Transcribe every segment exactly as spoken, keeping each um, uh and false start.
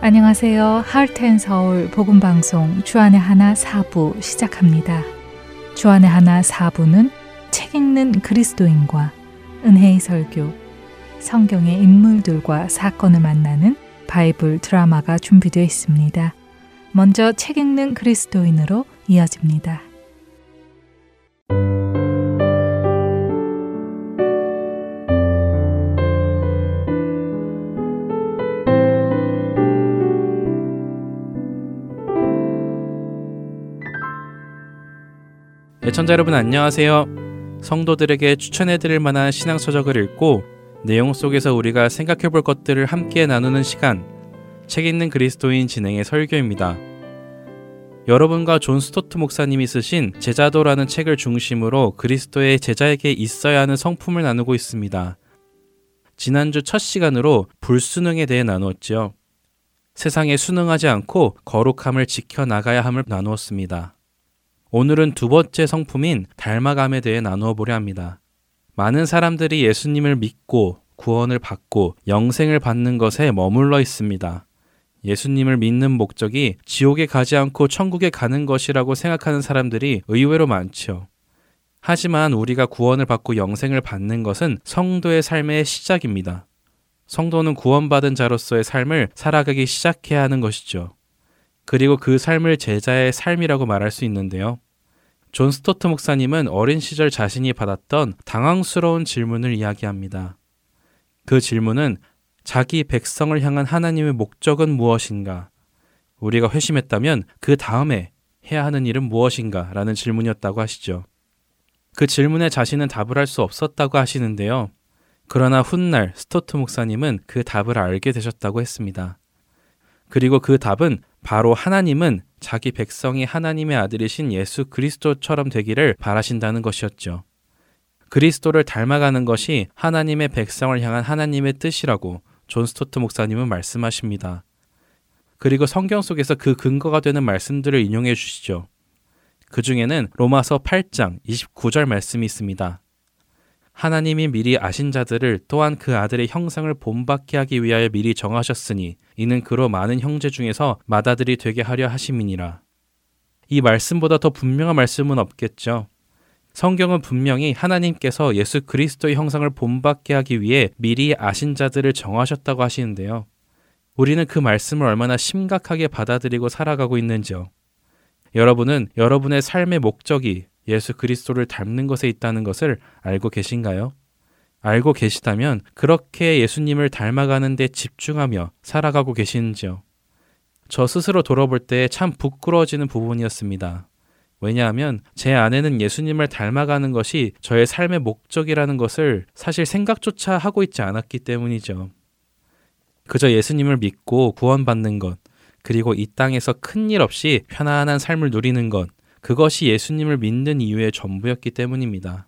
안녕하세요. 하트앤서울 복음방송 주안의 하나 사 부 시작합니다. 주안의 하나 사 부는 책 읽는 그리스도인과 은혜의 설교, 성경의 인물들과 사건을 만나는 바이블 드라마가 준비되어 있습니다. 먼저 책 읽는 그리스도인으로 이어집니다. 애청자 여러분 안녕하세요. 성도들에게 추천해드릴 만한 신앙서적을 읽고 내용 속에서 우리가 생각해볼 것들을 함께 나누는 시간, 책 읽는 그리스도인 진행의 설교입니다. 여러분과 존 스토트 목사님이 쓰신 제자도라는 책을 중심으로 그리스도의 제자에게 있어야 하는 성품을 나누고 있습니다. 지난주 첫 시간으로 불순응에 대해 나누었죠. 세상에 순응하지 않고 거룩함을 지켜나가야 함을 나누었습니다. 오늘은 두 번째 성품인 닮아감에 대해 나누어 보려 합니다. 많은 사람들이 예수님을 믿고 구원을 받고 영생을 받는 것에 머물러 있습니다. 예수님을 믿는 목적이 지옥에 가지 않고 천국에 가는 것이라고 생각하는 사람들이 의외로 많죠. 하지만 우리가 구원을 받고 영생을 받는 것은 성도의 삶의 시작입니다. 성도는 구원받은 자로서의 삶을 살아가기 시작해야 하는 것이죠. 그리고 그 삶을 제자의 삶이라고 말할 수 있는데요. 존 스토트 목사님은 어린 시절 자신이 받았던 당황스러운 질문을 이야기합니다. 그 질문은 자기 백성을 향한 하나님의 목적은 무엇인가? 우리가 회심했다면 그 다음에 해야 하는 일은 무엇인가? 라는 질문이었다고 하시죠. 그 질문에 자신은 답을 할 수 없었다고 하시는데요. 그러나 훗날 스토트 목사님은 그 답을 알게 되셨다고 했습니다. 그리고 그 답은 바로 하나님은 자기 백성이 하나님의 아들이신 예수 그리스도처럼 되기를 바라신다는 것이었죠. 그리스도를 닮아가는 것이 하나님의 백성을 향한 하나님의 뜻이라고 존 스토트 목사님은 말씀하십니다. 그리고 성경 속에서 그 근거가 되는 말씀들을 인용해 주시죠. 그 중에는 로마서 팔 장 이십구 절 말씀이 있습니다. 하나님이 미리 아신 자들을 또한 그 아들의 형상을 본받게 하기 위하여 미리 정하셨으니 이는 그로 많은 형제 중에서 맏아들이 되게 하려 하심이니라. 이 말씀보다 더 분명한 말씀은 없겠죠. 성경은 분명히 하나님께서 예수 그리스도의 형상을 본받게 하기 위해 미리 아신 자들을 정하셨다고 하시는데요. 우리는 그 말씀을 얼마나 심각하게 받아들이고 살아가고 있는지요. 여러분은 여러분의 삶의 목적이 예수 그리스도를 닮는 것에 있다는 것을 알고 계신가요? 알고 계시다면 그렇게 예수님을 닮아가는 데 집중하며 살아가고 계시는지요? 저 스스로 돌아볼 때 참 부끄러워지는 부분이었습니다. 왜냐하면 제 안에는 예수님을 닮아가는 것이 저의 삶의 목적이라는 것을 사실 생각조차 하고 있지 않았기 때문이죠. 그저 예수님을 믿고 구원받는 것, 그리고 이 땅에서 큰일 없이 편안한 삶을 누리는 것, 그것이 예수님을 믿는 이유의 전부였기 때문입니다.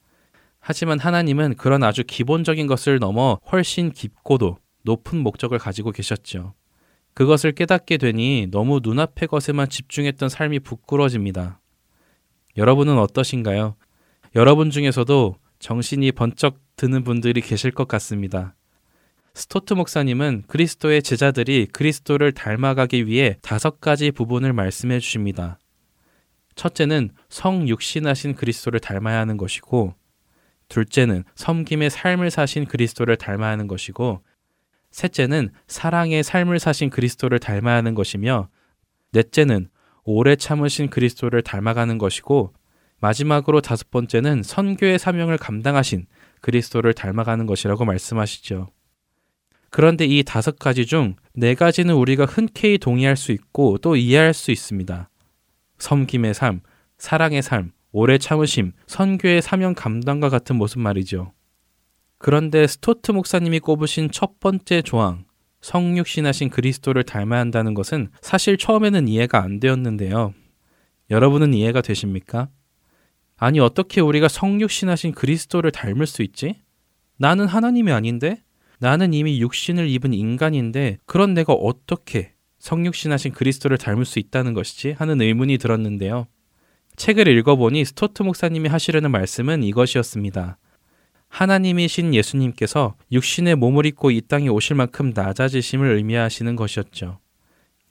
하지만 하나님은 그런 아주 기본적인 것을 넘어 훨씬 깊고도 높은 목적을 가지고 계셨죠. 그것을 깨닫게 되니 너무 눈앞의 것에만 집중했던 삶이 부끄러워집니다. 여러분은 어떠신가요? 여러분 중에서도 정신이 번쩍 드는 분들이 계실 것 같습니다. 스토트 목사님은 그리스도의 제자들이 그리스도를 닮아가기 위해 다섯 가지 부분을 말씀해 주십니다. 첫째는 성육신하신 그리스도를 닮아야 하는 것이고, 둘째는 섬김의 삶을 사신 그리스도를 닮아야 하는 것이고, 셋째는 사랑의 삶을 사신 그리스도를 닮아야 하는 것이며, 넷째는 오래 참으신 그리스도를 닮아가는 것이고, 마지막으로 다섯 번째는 선교의 사명을 감당하신 그리스도를 닮아가는 것이라고 말씀하시죠. 그런데 이 다섯 가지 중 네 가지는 우리가 흔쾌히 동의할 수 있고 또 이해할 수 있습니다. 섬김의 삶, 사랑의 삶, 오래 참으심, 선교의 사명 감당과 같은 모습 말이죠. 그런데 스토트 목사님이 꼽으신 첫 번째 조항, 성육신하신 그리스도를 닮아야 한다는 것은 사실 처음에는 이해가 안 되었는데요. 여러분은 이해가 되십니까? 아니, 어떻게 우리가 성육신하신 그리스도를 닮을 수 있지? 나는 하나님이 아닌데? 나는 이미 육신을 입은 인간인데 그런 내가 어떻게 성육신하신 그리스도를 닮을 수 있다는 것이지? 하는 의문이 들었는데요. 책을 읽어보니 스토트 목사님이 하시려는 말씀은 이것이었습니다. 하나님이신 예수님께서 육신의 몸을 입고 이 땅에 오실 만큼 낮아지심을 의미하시는 것이었죠.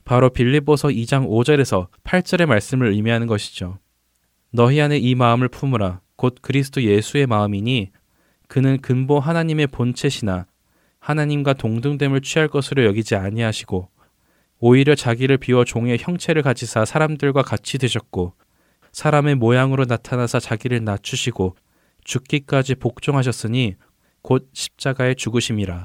바로 빌립보서 이 장 오 절에서 팔 절의 말씀을 의미하는 것이죠. 너희 안에 이 마음을 품으라. 곧 그리스도 예수의 마음이니 그는 근본 하나님의 본체시나 하나님과 동등됨을 취할 것으로 여기지 아니하시고 오히려 자기를 비워 종의 형체를 가지사 사람들과 같이 되셨고 사람의 모양으로 나타나사 자기를 낮추시고 죽기까지 복종하셨으니 곧 십자가의 죽으심이라.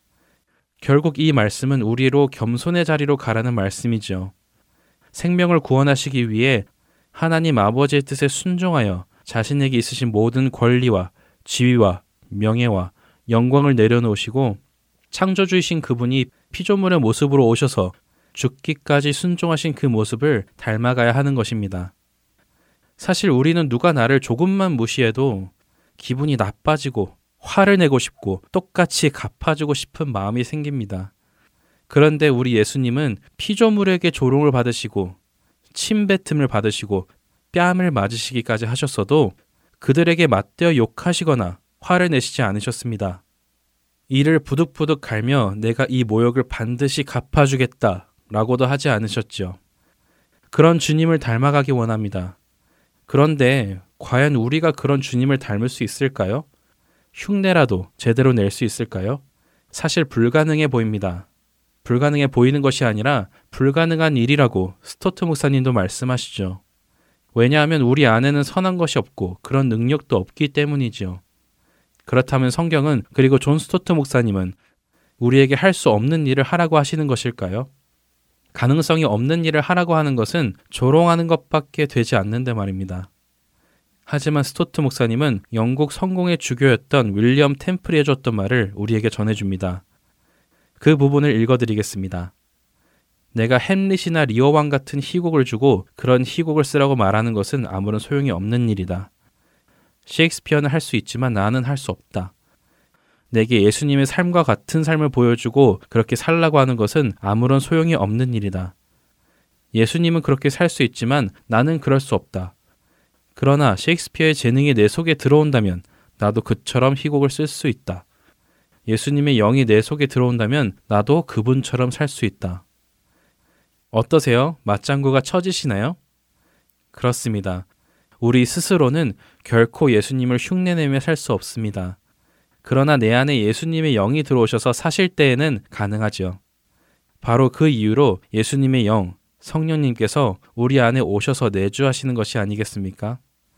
결국 이 말씀은 우리로 겸손의 자리로 가라는 말씀이죠. 생명을 구원하시기 위해 하나님 아버지의 뜻에 순종하여 자신에게 있으신 모든 권리와 지위와 명예와 영광을 내려놓으시고 창조주이신 그분이 피조물의 모습으로 오셔서 죽기까지 순종하신 그 모습을 닮아가야 하는 것입니다. 사실 우리는 누가 나를 조금만 무시해도 기분이 나빠지고 화를 내고 싶고 똑같이 갚아주고 싶은 마음이 생깁니다. 그런데 우리 예수님은 피조물에게 조롱을 받으시고 침뱉음을 받으시고 뺨을 맞으시기까지 하셨어도 그들에게 맞대어 욕하시거나 화를 내시지 않으셨습니다. 이를 부득부득 갈며 내가 이 모욕을 반드시 갚아주겠다 라고도 하지 않으셨죠. 그런 주님을 닮아가기 원합니다. 그런데 과연 우리가 그런 주님을 닮을 수 있을까요? 흉내라도 제대로 낼 수 있을까요? 사실 불가능해 보입니다. 불가능해 보이는 것이 아니라 불가능한 일이라고 스토트 목사님도 말씀하시죠. 왜냐하면 우리 안에는 선한 것이 없고 그런 능력도 없기 때문이지요. 그렇다면 성경은 그리고 존 스토트 목사님은 우리에게 할 수 없는 일을 하라고 하시는 것일까요? 가능성이 없는 일을 하라고 하는 것은 조롱하는 것밖에 되지 않는데 말입니다. 하지만 스토트 목사님은 영국 성공의 주교였던 윌리엄 템플이 해줬던 말을 우리에게 전해줍니다. 그 부분을 읽어드리겠습니다. 내가 햄릿이나 리어왕 같은 희곡을 주고 그런 희곡을 쓰라고 말하는 것은 아무런 소용이 없는 일이다. 셰익스피어는 할 수 있지만 나는 할 수 없다. 내게 예수님의 삶과 같은 삶을 보여주고 그렇게 살라고 하는 것은 아무런 소용이 없는 일이다. 예수님은 그렇게 살 수 있지만 나는 그럴 수 없다. 그러나 셰익스피어의 재능이 내 속에 들어온다면 나도 그처럼 희곡을 쓸 수 있다. 예수님의 영이 내 속에 들어온다면 나도 그분처럼 살 수 있다. 어떠세요? 맞장구가 쳐지시나요? 그렇습니다. 우리 스스로는 결코 예수님을 흉내내며 살 수 없습니다. 그러나 내 안에 예수님의 영이 들어오셔서 사실 때에는 가능하죠. 바로 그 이유로 예수님의 영, 성령님께서 우리 안에 오셔서 내주하시는 것이 아니겠습니까?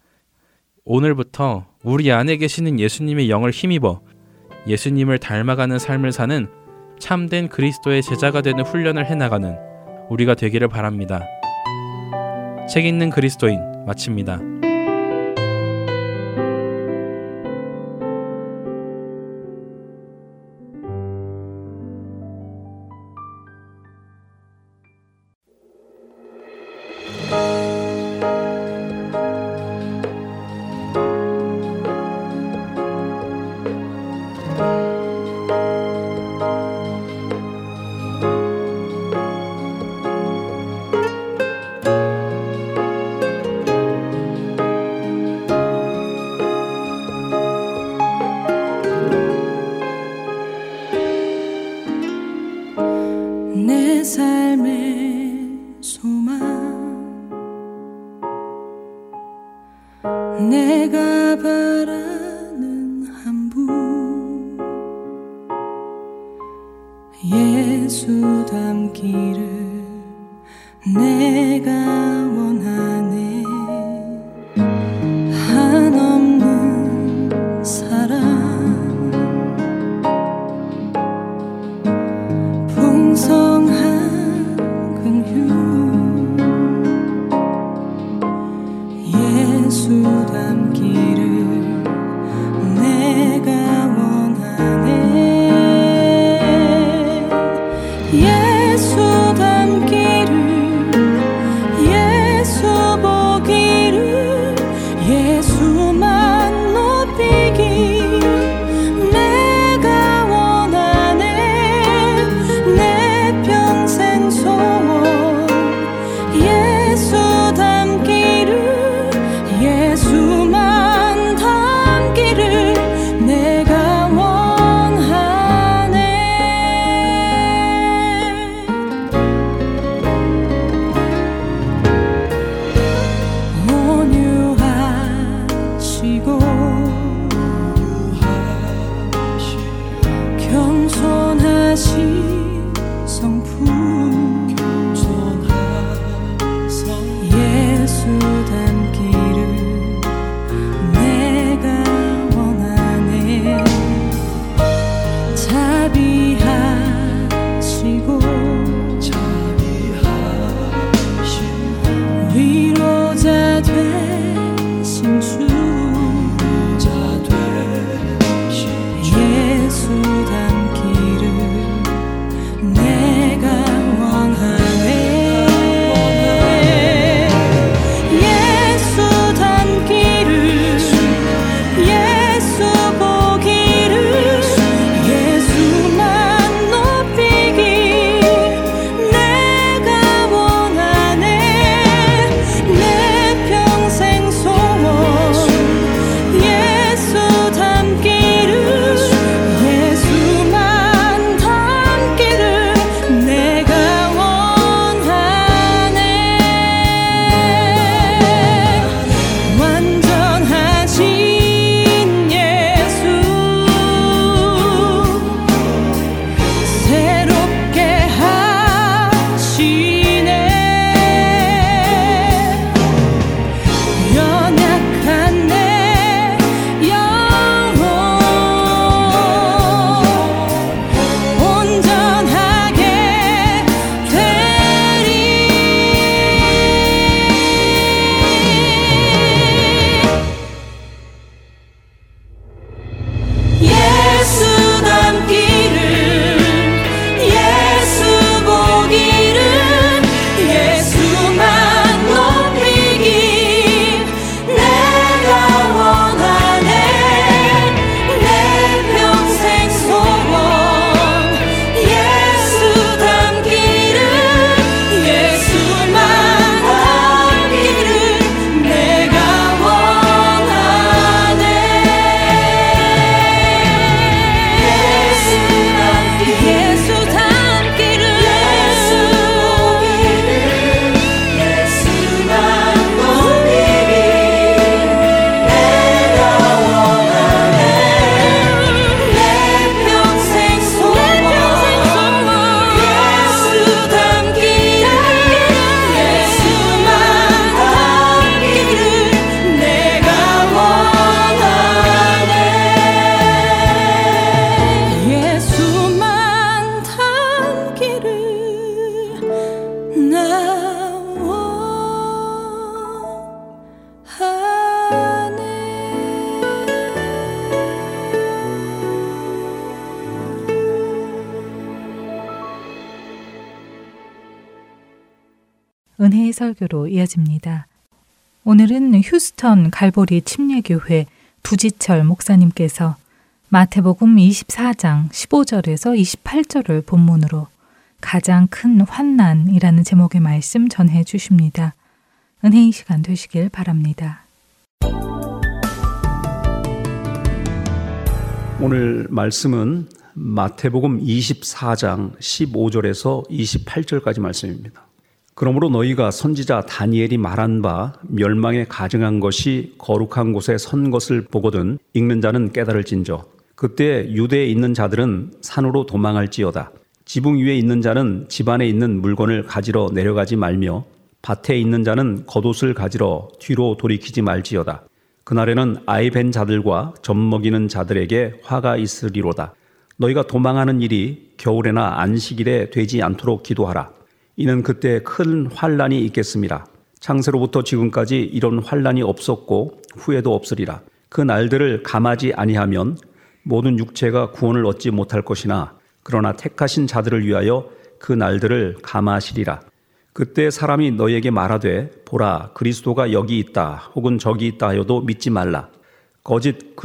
오늘부터 우리 안에 계시는 예수님의 영을 힘입어 예수님을 닮아가는 삶을 사는 참된 그리스도의 제자가 되는 훈련을 해나가는 우리가 되기를 바랍니다. 책 읽는 그리스도인 마칩니다. 예수 닮기를 예수 은혜의 설교로 이어집니다. 오늘은 휴스턴 갈보리 침례교회 부지철 목사님께서 마태복음 이십사 장 십오 절에서 이십팔 절을 본문으로 가장 큰 환난이라는 제목의 말씀 전해 주십니다. 은혜의 시간 되시길 바랍니다. 오늘 말씀은 마태복음 이십사 장 십오 절에서 이십팔 절까지 말씀입니다. 그러므로 너희가 선지자 다니엘이 말한 바 멸망에 가증한 것이 거룩한 곳에 선 것을 보거든 읽는 자는 깨달을진저. 그때 유대에 있는 자들은 산으로 도망할지어다. 지붕 위에 있는 자는 집 안에 있는 물건을 가지러 내려가지 말며 밭에 있는 자는 겉옷을 가지러 뒤로 돌이키지 말지어다. 그날에는 아이 벤 자들과 젖 먹이는 자들에게 화가 있으리로다. 너희가 도망하는 일이 겨울에나 안식일에 되지 않도록 기도하라. 이는 그때 큰 환난이 있겠습니다. 창세로부터 지금까지 이런 환난이 없었고 후에도 없으리라. 그 날들을 감하지 아니하면 모든 육체가 구원을 얻지 못할 것이나 그러나 택하신 자들을 위하여 그 날들을 감하시리라. 그때 사람이 너희에게 말하되 보라 그리스도가 여기 있다 혹은 저기 있다 하여도 믿지 말라. 거짓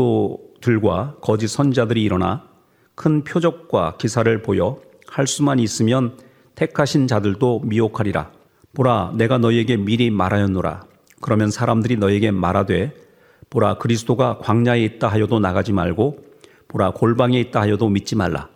그리스도들과 거짓 선자들이 일어나 큰 표적과 기사를 보여 할 수만 있으면 택하신 자들도 미혹하리라. 보라 내가 너희에게 미리 말하였노라. 그러면 사람들이 너희에게 말하되 보라 그리스도가 광야에 있다 하여도 나가지 말고 보라 골방에 있다 하여도 믿지 말라.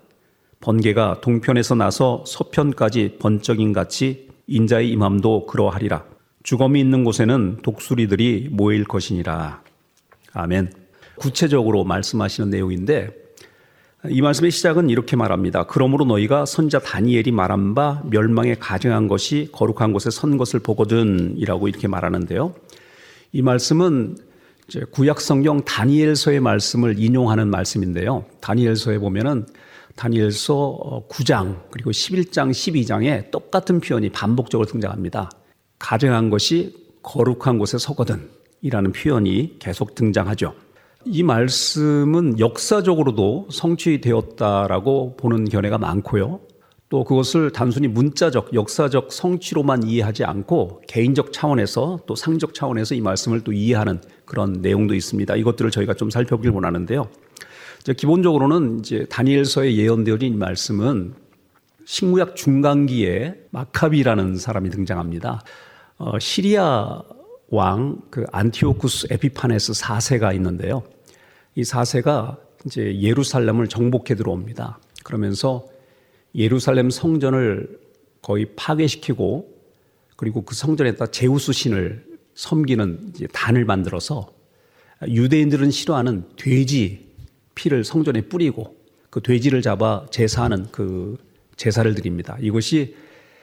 번개가 동편에서 나서 서편까지 번쩍인 같이 인자의 임함도 그러하리라. 주검이 있는 곳에는 독수리들이 모일 것이니라. 아멘. 구체적으로 말씀하시는 내용인데 이 말씀의 시작은 이렇게 말합니다. 그러므로 너희가 선지자 다니엘이 말한 바 멸망에 가증한 것이 거룩한 곳에 선 것을 보거든 이라고 이렇게 말하는데요. 이 말씀은 이제 구약 성경 다니엘서의 말씀을 인용하는 말씀인데요. 다니엘서에 보면은 다니엘서 구 장 그리고 십일 장 십이 장에 똑같은 표현이 반복적으로 등장합니다. 가증한 것이 거룩한 곳에 서거든 이라는 표현이 계속 등장하죠. 이 말씀은 역사적으로도 성취되었다라고 보는 견해가 많고요. 또 그것을 단순히 문자적, 역사적 성취로만 이해하지 않고 개인적 차원에서 또 상적 차원에서 이 말씀을 또 이해하는 그런 내용도 있습니다. 이것들을 저희가 좀 살펴보길 원하는데요. 이제 기본적으로는 이제 다니엘서에 예언되어진 이 말씀은 신구약 중간기에 마카비라는 사람이 등장합니다. 어, 시리아 왕 그 안티오쿠스 에피파네스 사 세가 있는데요. 이 사 세가 이제 예루살렘을 정복해 들어옵니다. 그러면서 예루살렘 성전을 거의 파괴시키고 그리고 그 성전에다 제우스 신을 섬기는 이제 단을 만들어서 유대인들은 싫어하는 돼지 피를 성전에 뿌리고 그 돼지를 잡아 제사하는 그 제사를 드립니다. 이것이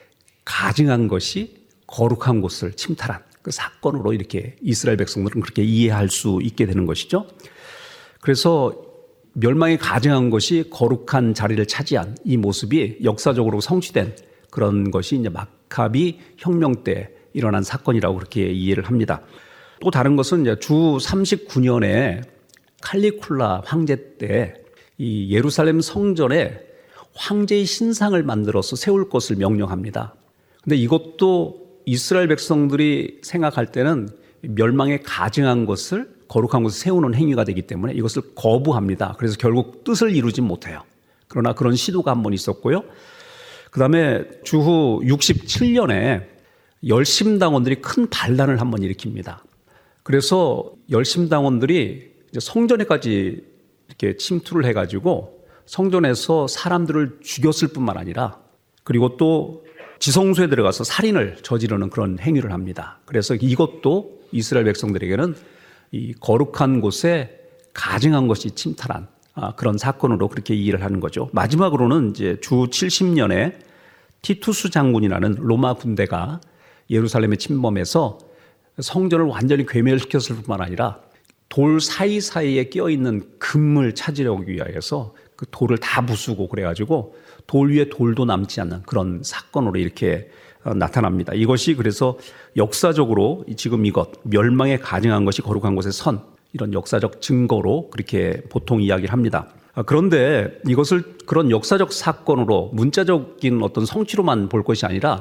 가증한 것이 거룩한 곳을 침탈한 그 사건으로 이렇게 이스라엘 백성들은 그렇게 이해할 수 있게 되는 것이죠. 그래서 멸망에 가증한 것이 거룩한 자리를 차지한 이 모습이 역사적으로 성취된 그런 것이 이제 마카비 혁명 때 일어난 사건이라고 그렇게 이해를 합니다. 또 다른 것은 이제 주 삼십구 년에 칼리쿨라 황제 때 이 예루살렘 성전에 황제의 신상을 만들어서 세울 것을 명령합니다. 근데 이것도 이스라엘 백성들이 생각할 때는 멸망에 가증한 것을 거룩한 곳에 세우는 행위가 되기 때문에 이것을 거부합니다. 그래서 결국 뜻을 이루지 못해요. 그러나 그런 시도가 한 번 있었고요. 그 다음에 주후 육십칠 년에 열심당원들이 큰 반란을 한 번 일으킵니다. 그래서 열심당원들이 이제 성전에까지 이렇게 침투를 해가지고 성전에서 사람들을 죽였을 뿐만 아니라 그리고 또 지성소에 들어가서 살인을 저지르는 그런 행위를 합니다. 그래서 이것도 이스라엘 백성들에게는 이 거룩한 곳에 가증한 것이 침탈한 그런 사건으로 그렇게 이해를 하는 거죠. 마지막으로는 이제 주 칠십 년에 티투스 장군이라는 로마 군대가 예루살렘에 침범해서 성전을 완전히 괴멸시켰을 뿐만 아니라 돌 사이사이에 끼어있는 금을 찾으려기 위해서 그 돌을 다 부수고 그래가지고 돌 위에 돌도 남지 않는 그런 사건으로 이렇게 나타납니다. 이것이 그래서 역사적으로 지금 이것 멸망에 가증한 것이 거룩한 곳에 선 이런 역사적 증거로 그렇게 보통 이야기를 합니다. 그런데 이것을 그런 역사적 사건으로 문자적인 어떤 성취로만 볼 것이 아니라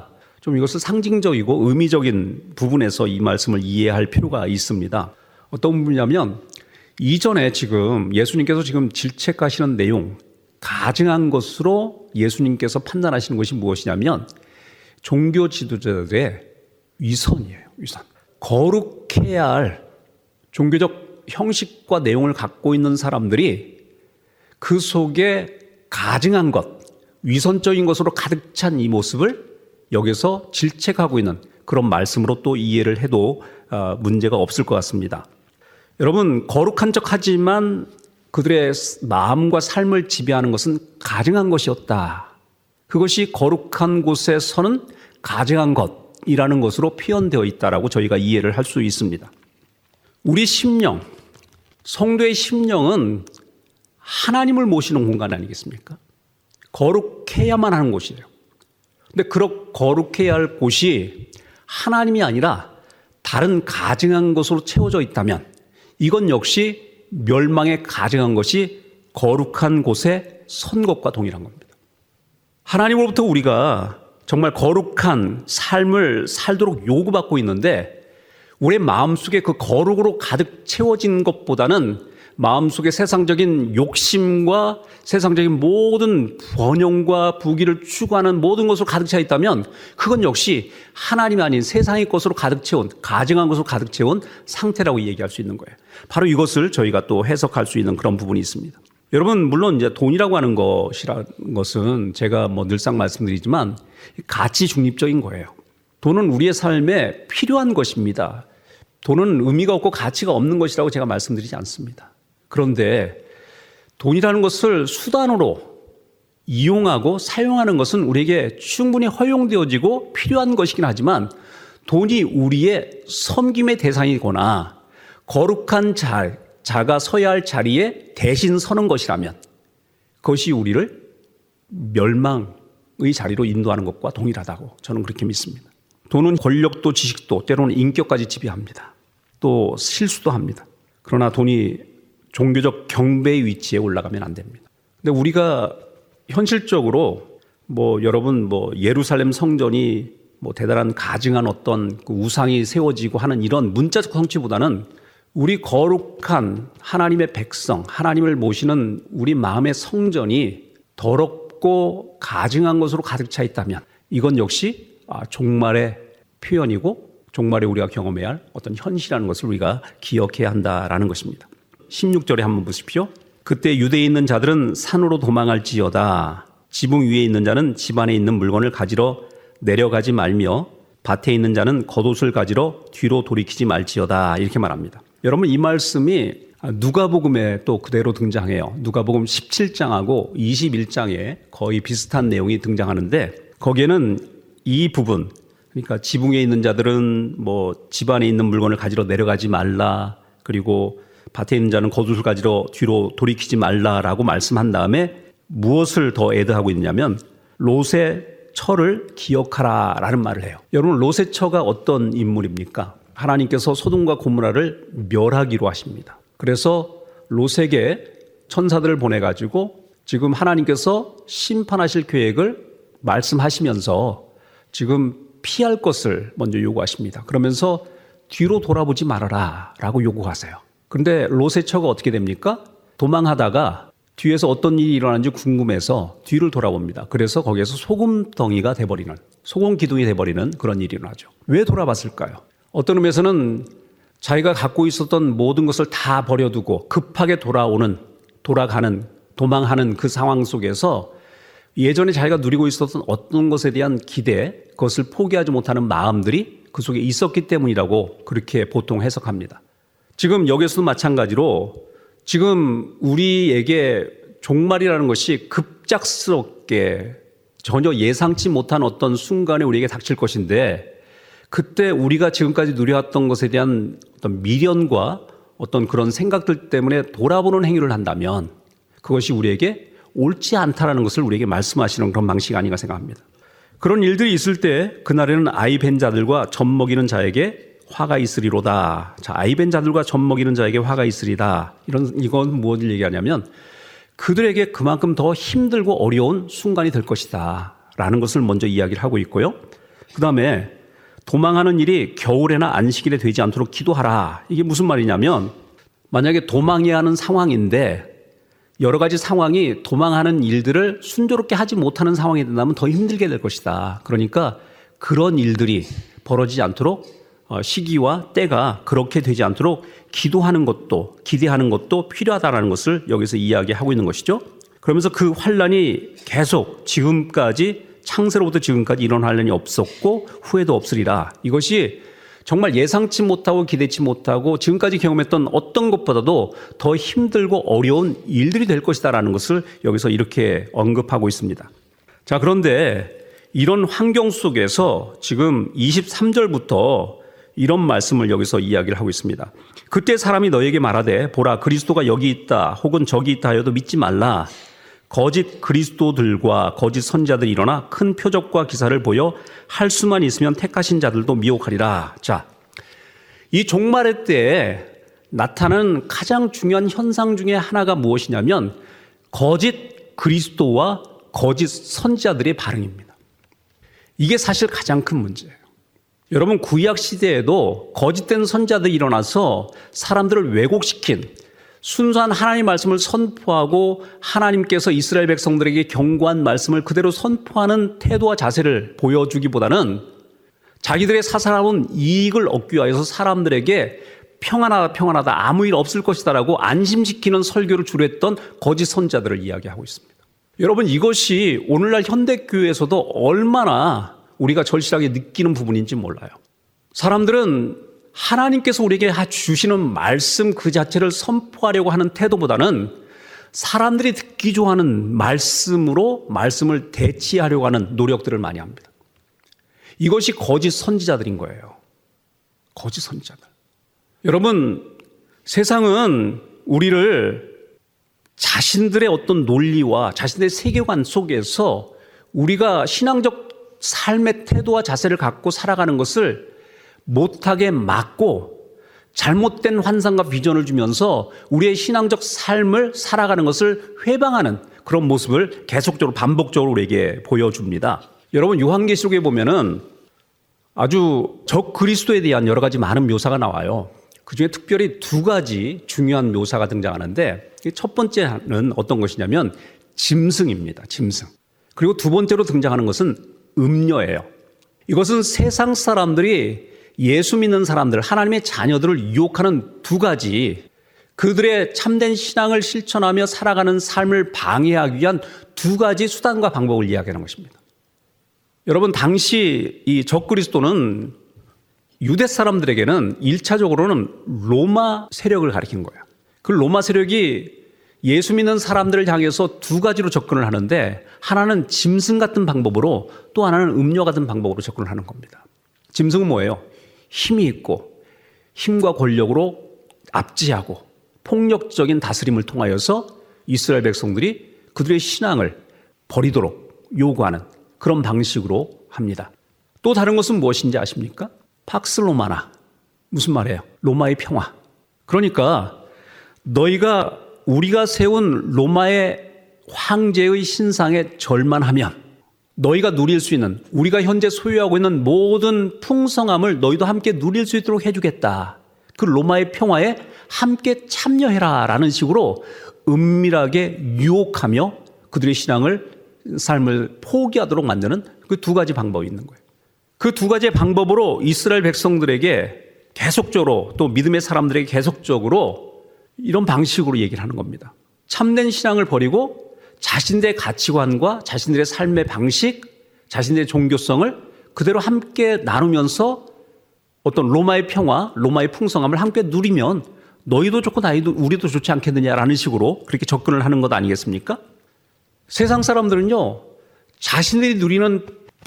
좀 이것을 상징적이고 의미적인 부분에서 이 말씀을 이해할 필요가 있습니다. 어떤 부분이냐면 이전에 지금 예수님께서 지금 질책하시는 내용, 가증한 것으로 예수님께서 판단하시는 것이 무엇이냐면 종교 지도자들의 위선이에요. 위선. 거룩해야 할 종교적 형식과 내용을 갖고 있는 사람들이 그 속에 가증한 것, 위선적인 것으로 가득 찬 이 모습을 여기서 질책하고 있는 그런 말씀으로 또 이해를 해도 문제가 없을 것 같습니다. 여러분, 거룩한 척하지만 그들의 마음과 삶을 지배하는 것은 가증한 것이었다. 그것이 거룩한 곳에 서는 가증한 것이라는 것으로 표현되어 있다라고 저희가 이해를 할 수 있습니다. 우리 심령, 성도의 심령은 하나님을 모시는 공간 아니겠습니까? 거룩해야만 하는 곳이에요. 근데 그렇게 거룩해야 할 곳이 하나님이 아니라 다른 가증한 것으로 채워져 있다면 이건 역시 멸망에 가증한 것이 거룩한 곳에 선 것과 동일한 겁니다. 하나님으로부터 우리가 정말 거룩한 삶을 살도록 요구받고 있는데 우리 마음속에 그 거룩으로 가득 채워진 것보다는 마음속에 세상적인 욕심과 세상적인 모든 번영과 부귀를 추구하는 모든 것으로 가득 차 있다면 그건 역시 하나님이 아닌 세상의 것으로 가득 채운, 가증한 것으로 가득 채운 상태라고 얘기할 수 있는 거예요. 바로 이것을 저희가 또 해석할 수 있는 그런 부분이 있습니다. 여러분, 물론 이제 돈이라고 하는 것이라는 것은 제가 뭐 늘상 말씀드리지만 가치 중립적인 거예요. 돈은 우리의 삶에 필요한 것입니다. 돈은 의미가 없고 가치가 없는 것이라고 제가 말씀드리지 않습니다. 그런데 돈이라는 것을 수단으로 이용하고 사용하는 것은 우리에게 충분히 허용되어지고 필요한 것이긴 하지만 돈이 우리의 섬김의 대상이거나 거룩한 자, 자가 서야 할 자리에 대신 서는 것이라면 그것이 우리를 멸망의 자리로 인도하는 것과 동일하다고 저는 그렇게 믿습니다. 돈은 권력도 지식도 때로는 인격까지 지배합니다. 또 실수도 합니다. 그러나 돈이 종교적 경배의 위치에 올라가면 안 됩니다. 근데 우리가 현실적으로 뭐 여러분 뭐 예루살렘 성전이 뭐 대단한 가증한 어떤 그 우상이 세워지고 하는 이런 문자적 성취보다는 우리 거룩한 하나님의 백성, 하나님을 모시는 우리 마음의 성전이 더럽고 가증한 것으로 가득 차 있다면 이건 역시 종말의 표현이고 종말에 우리가 경험해야 할 어떤 현실이라는 것을 우리가 기억해야 한다라는 것입니다. 십육 절에 한번 보십시오. 그때 유대에 있는 자들은 산으로 도망할지어다. 지붕 위에 있는 자는 집 안에 있는 물건을 가지러 내려가지 말며 밭에 있는 자는 겉옷을 가지러 뒤로 돌이키지 말지어다. 이렇게 말합니다. 여러분, 이 말씀이 누가복음에 또 그대로 등장해요. 누가복음 십칠 장하고 이십일 장에 거의 비슷한 내용이 등장하는데 거기에는 이 부분, 그러니까 지붕 위에 있는 자들은 뭐 집 안에 있는 물건을 가지러 내려가지 말라, 그리고 밭에 있는 자는 겉옷을 가지러 뒤로 돌이키지 말라라고 말씀한 다음에 무엇을 더 애드하고 있냐면 롯의 처를 기억하라라는 말을 해요. 여러분, 롯의 처가 어떤 인물입니까? 하나님께서 소돔과 고모라를 멸하기로 하십니다. 그래서 롯에게 천사들을 보내가지고 지금 하나님께서 심판하실 계획을 말씀하시면서 지금 피할 것을 먼저 요구하십니다. 그러면서 뒤로 돌아보지 말아라 라고 요구하세요. 그런데 롯의 처가 어떻게 됩니까? 도망하다가 뒤에서 어떤 일이 일어나는지 궁금해서 뒤를 돌아봅니다. 그래서 거기에서 소금덩이가 돼버리는, 소금 기둥이 돼버리는 그런 일이 일어나죠. 왜 돌아봤을까요? 어떤 의미에서는 자기가 갖고 있었던 모든 것을 다 버려두고 급하게 돌아오는, 돌아가는, 도망하는 그 상황 속에서 예전에 자기가 누리고 있었던 어떤 것에 대한 기대, 그것을 포기하지 못하는 마음들이 그 속에 있었기 때문이라고 그렇게 보통 해석합니다. 지금 여기서도 마찬가지로 지금 우리에게 종말이라는 것이 급작스럽게 전혀 예상치 못한 어떤 순간에 우리에게 닥칠 것인데 그때 우리가 지금까지 누려왔던 것에 대한 어떤 미련과 어떤 그런 생각들 때문에 돌아보는 행위를 한다면 그것이 우리에게 옳지 않다라는 것을 우리에게 말씀하시는 그런 방식이 아닌가 생각합니다. 그런 일들이 있을 때 그날에는 아이 벤 자들과 젖 먹이는 자에게 화가 있으리로다. 자, 아이 벤 자들과 젖 먹이는 자에게 화가 있으리다. 이런, 이건 무엇을 얘기하냐면 그들에게 그만큼 더 힘들고 어려운 순간이 될 것이다 라는 것을 먼저 이야기를 하고 있고요. 그 다음에 도망하는 일이 겨울에나 안식일에 되지 않도록 기도하라. 이게 무슨 말이냐면 만약에 도망해야 하는 상황인데 여러 가지 상황이 도망하는 일들을 순조롭게 하지 못하는 상황이 된다면 더 힘들게 될 것이다. 그러니까 그런 일들이 벌어지지 않도록 시기와 때가 그렇게 되지 않도록 기도하는 것도 기대하는 것도 필요하다는 것을 여기서 이야기하고 있는 것이죠. 그러면서 그 환난이 계속 지금까지 창세로부터 지금까지 이런 환난이 없었고 후에도 없으리라. 이것이 정말 예상치 못하고 기대치 못하고 지금까지 경험했던 어떤 것보다도 더 힘들고 어려운 일들이 될 것이다라는 것을 여기서 이렇게 언급하고 있습니다. 자, 그런데 이런 환경 속에서 지금 이십삼 절부터 이런 말씀을 여기서 이야기를 하고 있습니다. 그때 사람이 너에게 말하되 보라 그리스도가 여기 있다 혹은 저기 있다 하여도 믿지 말라. 거짓 그리스도들과 거짓 선지자들이 일어나 큰 표적과 기사를 보여 할 수만 있으면 택하신 자들도 미혹하리라. 자, 이 종말의 때에 나타나는 가장 중요한 현상 중에 하나가 무엇이냐면 거짓 그리스도와 거짓 선지자들의 반응입니다. 이게 사실 가장 큰 문제예요. 여러분 구약 시대에도 거짓된 선지자들이 일어나서 사람들을 왜곡시킨 순수한 하나님의 말씀을 선포하고 하나님께서 이스라엘 백성들에게 경고한 말씀을 그대로 선포하는 태도와 자세를 보여주기보다는 자기들의 사사로운 이익을 얻기 위해서 사람들에게 평안하다 평안하다 아무 일 없을 것이다라고 안심시키는 설교를 주로 했던 거짓 선지자들을 이야기하고 있습니다. 여러분 이것이 오늘날 현대교회에서도 얼마나 우리가 절실하게 느끼는 부분인지 몰라요. 사람들은 하나님께서 우리에게 주시는 말씀 그 자체를 선포하려고 하는 태도보다는 사람들이 듣기 좋아하는 말씀으로 말씀을 대치하려고 하는 노력들을 많이 합니다. 이것이 거짓 선지자들인 거예요. 거짓 선지자들. 여러분, 세상은 우리를 자신들의 어떤 논리와 자신들의 세계관 속에서 우리가 신앙적 삶의 태도와 자세를 갖고 살아가는 것을 못하게 막고 잘못된 환상과 비전을 주면서 우리의 신앙적 삶을 살아가는 것을 회방하는 그런 모습을 계속적으로 반복적으로 우리에게 보여줍니다. 여러분 요한계시록에 보면은 아주 적 그리스도에 대한 여러 가지 많은 묘사가 나와요. 그중에 특별히 두 가지 중요한 묘사가 등장하는데 첫 번째는 어떤 것이냐면 짐승입니다. 짐승. 그리고 두 번째로 등장하는 것은 음녀예요. 이것은 세상 사람들이 예수 믿는 사람들, 하나님의 자녀들을 유혹하는 두 가지, 그들의 참된 신앙을 실천하며 살아가는 삶을 방해하기 위한 두 가지 수단과 방법을 이야기하는 것입니다. 여러분, 당시 이 적그리스도는 유대 사람들에게는 일차적으로는 로마 세력을 가리킨 거예요. 그 로마 세력이 예수 믿는 사람들을 향해서 두 가지로 접근을 하는데 하나는 짐승 같은 방법으로 또 하나는 음녀 같은 방법으로 접근을 하는 겁니다. 짐승은 뭐예요? 힘이 있고 힘과 권력으로 압제하고 폭력적인 다스림을 통하여서 이스라엘 백성들이 그들의 신앙을 버리도록 요구하는 그런 방식으로 합니다. 또 다른 것은 무엇인지 아십니까? 팍스 로마나. 무슨 말이에요? 로마의 평화. 그러니까 너희가 우리가 세운 로마의 황제의 신상에 절만하면 너희가 누릴 수 있는, 우리가 현재 소유하고 있는 모든 풍성함을 너희도 함께 누릴 수 있도록 해주겠다. 그 로마의 평화에 함께 참여해라 라는 식으로 은밀하게 유혹하며 그들의 신앙을, 삶을 포기하도록 만드는 그 두 가지 방법이 있는 거예요. 그 두 가지의 방법으로 이스라엘 백성들에게 계속적으로 또 믿음의 사람들에게 계속적으로 이런 방식으로 얘기를 하는 겁니다. 참된 신앙을 버리고 자신들의 가치관과 자신들의 삶의 방식, 자신들의 종교성을 그대로 함께 나누면서 어떤 로마의 평화, 로마의 풍성함을 함께 누리면 너희도 좋고 나희도 우리도 좋지 않겠느냐라는 식으로 그렇게 접근을 하는 것 아니겠습니까? 세상 사람들은요, 자신들이 누리는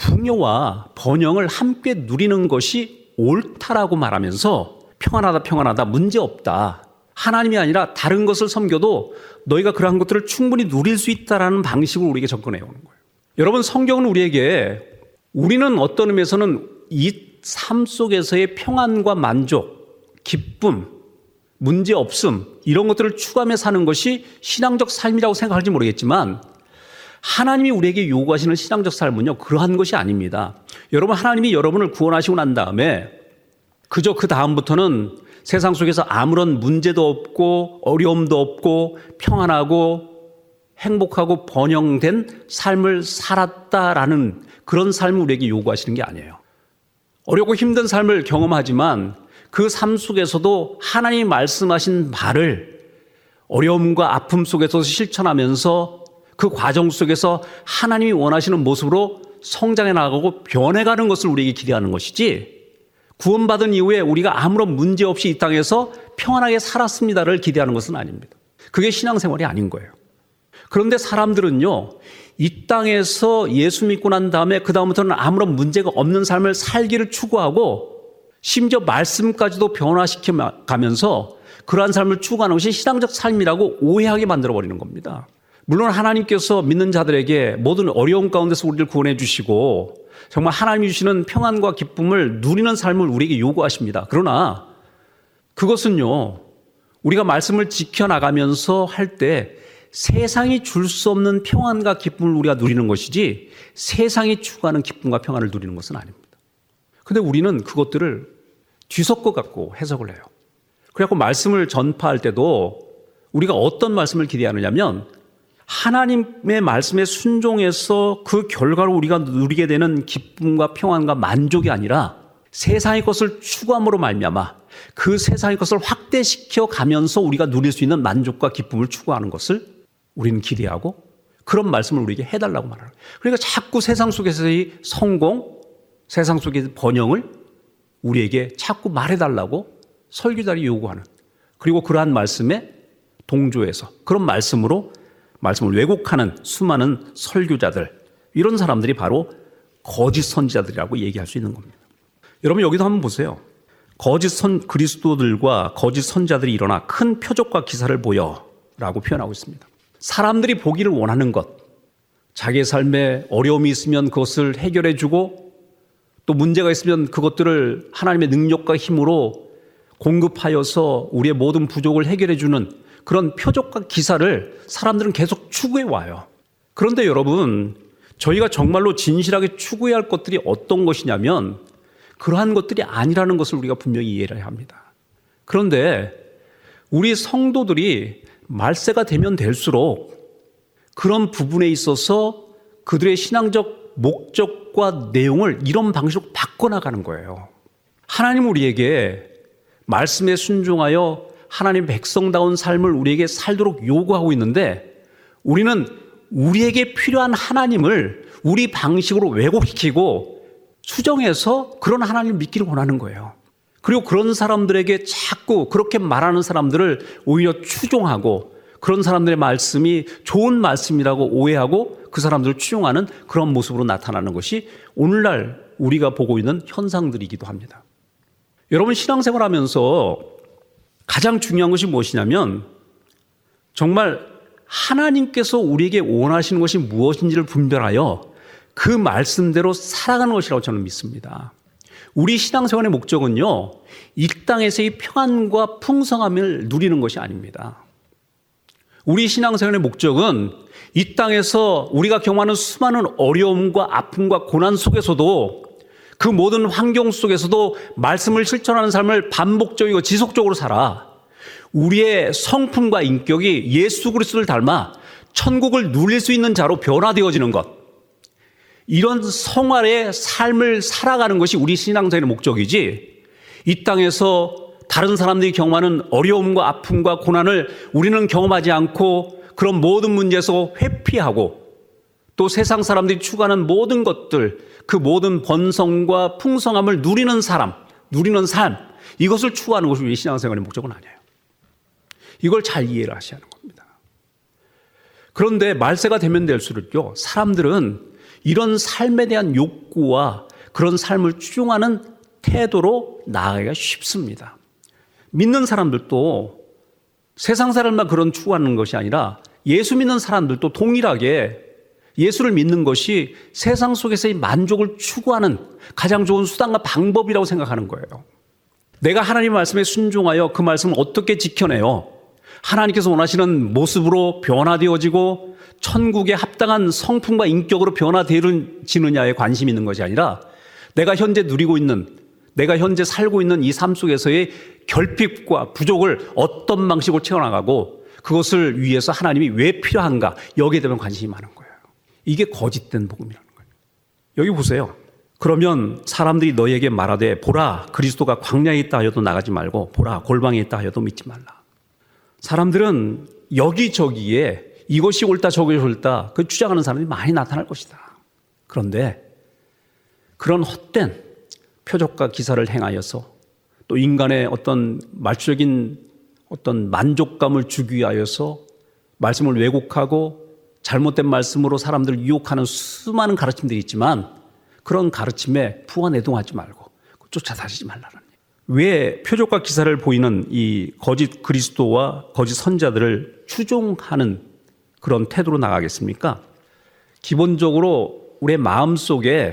풍요와 번영을 함께 누리는 것이 옳다라고 말하면서 평안하다 평안하다 문제없다. 하나님이 아니라 다른 것을 섬겨도 너희가 그러한 것들을 충분히 누릴 수 있다라는 방식으로 우리에게 접근해 오는 거예요. 여러분, 성경은 우리에게 우리는 어떤 의미에서는 이 삶 속에서의 평안과 만족, 기쁨, 문제없음 이런 것들을 추구하며 사는 것이 신앙적 삶이라고 생각할지 모르겠지만 하나님이 우리에게 요구하시는 신앙적 삶은요, 그러한 것이 아닙니다. 여러분, 하나님이 여러분을 구원하시고 난 다음에 그저 그 다음부터는 세상 속에서 아무런 문제도 없고 어려움도 없고 평안하고 행복하고 번영된 삶을 살았다라는 그런 삶을 우리에게 요구하시는 게 아니에요. 어렵고 힘든 삶을 경험하지만 그 삶 속에서도 하나님이 말씀하신 말을 어려움과 아픔 속에서 실천하면서 그 과정 속에서 하나님이 원하시는 모습으로 성장해 나가고 변해가는 것을 우리에게 기대하는 것이지, 구원받은 이후에 우리가 아무런 문제 없이 이 땅에서 평안하게 살았습니다를 기대하는 것은 아닙니다. 그게 신앙생활이 아닌 거예요. 그런데 사람들은요, 이 땅에서 예수 믿고 난 다음에 그 다음부터는 아무런 문제가 없는 삶을 살기를 추구하고 심지어 말씀까지도 변화시켜 가면서 그러한 삶을 추구하는 것이 신앙적 삶이라고 오해하게 만들어버리는 겁니다. 물론 하나님께서 믿는 자들에게 모든 어려움 가운데서 우리를 구원해 주시고 정말 하나님이 주시는 평안과 기쁨을 누리는 삶을 우리에게 요구하십니다. 그러나 그것은요, 우리가 말씀을 지켜나가면서 할 때 세상이 줄 수 없는 평안과 기쁨을 우리가 누리는 것이지 세상이 추구하는 기쁨과 평안을 누리는 것은 아닙니다. 근데 우리는 그것들을 뒤섞어 갖고 해석을 해요. 그래갖고 말씀을 전파할 때도 우리가 어떤 말씀을 기대하느냐면 하나님의 말씀에 순종해서 그 결과로 우리가 누리게 되는 기쁨과 평안과 만족이 아니라 세상의 것을 추구함으로 말미암아 그 세상의 것을 확대시켜 가면서 우리가 누릴 수 있는 만족과 기쁨을 추구하는 것을 우리는 기대하고 그런 말씀을 우리에게 해달라고 말하는 거예요. 그러니까 자꾸 세상 속에서의 성공, 세상 속의 번영을 우리에게 자꾸 말해달라고 설교자들이 요구하는, 그리고 그러한 말씀에 동조해서 그런 말씀으로 말씀을 왜곡하는 수많은 설교자들, 이런 사람들이 바로 거짓 선지자들이라고 얘기할 수 있는 겁니다. 여러분, 여기도 한번 보세요. 거짓 선 그리스도들과 거짓 선지자들이 일어나 큰 표적과 기사를 보여라고 표현하고 있습니다. 사람들이 보기를 원하는 것, 자기의 삶에 어려움이 있으면 그것을 해결해 주고 또 문제가 있으면 그것들을 하나님의 능력과 힘으로 공급하여서 우리의 모든 부족을 해결해 주는 그런 표적과 기사를 사람들은 계속 추구해 와요. 그런데 여러분, 저희가 정말로 진실하게 추구해야 할 것들이 어떤 것이냐면 그러한 것들이 아니라는 것을 우리가 분명히 이해를 해야 합니다. 그런데 우리 성도들이 말세가 되면 될수록 그런 부분에 있어서 그들의 신앙적 목적과 내용을 이런 방식으로 바꿔나가는 거예요. 하나님은 우리에게 말씀에 순종하여 하나님 백성다운 삶을 우리에게 살도록 요구하고 있는데 우리는 우리에게 필요한 하나님을 우리 방식으로 왜곡시키고 수정해서 그런 하나님을 믿기를 원하는 거예요. 그리고 그런 사람들에게 자꾸 그렇게 말하는 사람들을 오히려 추종하고 그런 사람들의 말씀이 좋은 말씀이라고 오해하고 그 사람들을 추종하는 그런 모습으로 나타나는 것이 오늘날 우리가 보고 있는 현상들이기도 합니다. 여러분, 신앙생활 하면서 가장 중요한 것이 무엇이냐면 정말 하나님께서 우리에게 원하시는 것이 무엇인지를 분별하여 그 말씀대로 살아가는 것이라고 저는 믿습니다. 우리 신앙생활의 목적은요, 이 땅에서의 평안과 풍성함을 누리는 것이 아닙니다. 우리 신앙생활의 목적은 이 땅에서 우리가 경험하는 수많은 어려움과 아픔과 고난 속에서도 그 모든 환경 속에서도 말씀을 실천하는 삶을 반복적이고 지속적으로 살아 우리의 성품과 인격이 예수 그리스도를 닮아 천국을 누릴 수 있는 자로 변화되어지는 것, 이런 성활의 삶을 살아가는 것이 우리 신앙생활의 목적이지, 이 땅에서 다른 사람들이 경험하는 어려움과 아픔과 고난을 우리는 경험하지 않고 그런 모든 문제에서 회피하고 또 세상 사람들이 추구하는 모든 것들, 그 모든 번성과 풍성함을 누리는 사람, 누리는 삶, 이것을 추구하는 것이 우리 신앙생활의 목적은 아니에요. 이걸 잘 이해를 하셔야 하는 겁니다. 그런데 말세가 되면 될수록요, 사람들은 이런 삶에 대한 욕구와 그런 삶을 추종하는 태도로 나아가기가 쉽습니다. 믿는 사람들도 세상 사람만 그런 추구하는 것이 아니라 예수 믿는 사람들도 동일하게 예수를 믿는 것이 세상 속에서의 만족을 추구하는 가장 좋은 수단과 방법이라고 생각하는 거예요. 내가 하나님의 말씀에 순종하여 그 말씀을 어떻게 지켜내요? 하나님께서 원하시는 모습으로 변화되어지고 천국에 합당한 성품과 인격으로 변화되느냐에 관심이 있는 것이 아니라 내가 현재 누리고 있는, 내가 현재 살고 있는 이 삶 속에서의 결핍과 부족을 어떤 방식으로 채워나가고 그것을 위해서 하나님이 왜 필요한가, 여기에 대한 관심이 많은 거예요. 이게 거짓된 복음이라는 거예요. 여기 보세요. 그러면 사람들이 너에게 말하되 보라 그리스도가 광야에 있다 하여도 나가지 말고 보라 골방에 있다 하여도 믿지 말라. 사람들은 여기저기에 이것이 옳다 저것이 옳다 그 주장하는 사람들이 많이 나타날 것이다. 그런데 그런 헛된 표적과 기사를 행하여서 또 인간의 어떤 말초적인 어떤 만족감을 주기 위하여서 말씀을 왜곡하고 잘못된 말씀으로 사람들을 유혹하는 수많은 가르침들이 있지만 그런 가르침에 부안해동하지 말고 쫓아다니지 말라는. 왜 표적과 기사를 보이는 이 거짓 그리스도와 거짓 선자들을 추종하는 그런 태도로 나가겠습니까? 기본적으로 우리의 마음속에